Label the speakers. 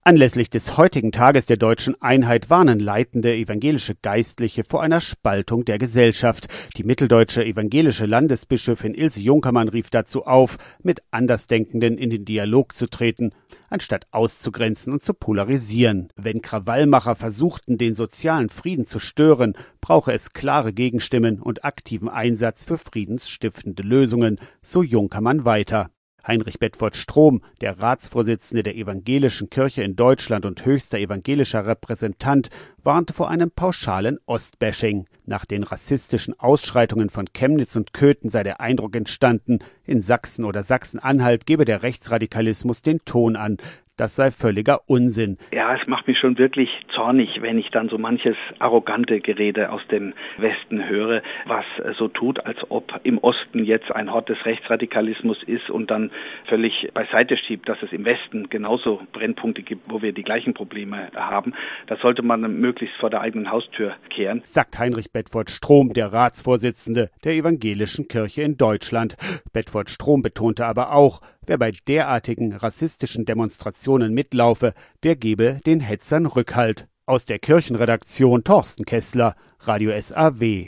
Speaker 1: Anlässlich des heutigen Tages der deutschen Einheit warnen leitende evangelische Geistliche vor einer Spaltung der Gesellschaft. Die mitteldeutsche evangelische Landesbischöfin Ilse Junkermann rief dazu auf, mit Andersdenkenden in den Dialog zu treten, anstatt auszugrenzen und zu polarisieren. Wenn Krawallmacher versuchten, den sozialen Frieden zu stören, brauche es klare Gegenstimmen und aktiven Einsatz für friedensstiftende Lösungen, so Junkermann weiter. Heinrich Bedford-Strom, der Ratsvorsitzende der Evangelischen Kirche in Deutschland und höchster evangelischer Repräsentant, warnte vor einem pauschalen Ostbashing. Nach den rassistischen Ausschreitungen von Chemnitz und Köthen sei der Eindruck entstanden, in Sachsen oder Sachsen-Anhalt gebe der Rechtsradikalismus den Ton an. Das sei völliger Unsinn.
Speaker 2: Ja, es macht mich schon wirklich zornig, wenn ich dann so manches arrogante Gerede aus dem Westen höre, was so tut, als ob im Osten jetzt ein Hort des Rechtsradikalismus ist und dann völlig beiseite schiebt, dass es im Westen genauso Brennpunkte gibt, wo wir die gleichen Probleme haben. Das sollte man möglichst vor der eigenen Haustür kehren,
Speaker 1: sagt Heinrich Bedford-Strom, der Ratsvorsitzende der Evangelischen Kirche in Deutschland. Bedford-Strom betonte aber auch, wer bei derartigen rassistischen Demonstrationen mitlaufe, der gebe den Hetzern Rückhalt. Aus der Kirchenredaktion Torsten Kessler, Radio SAW.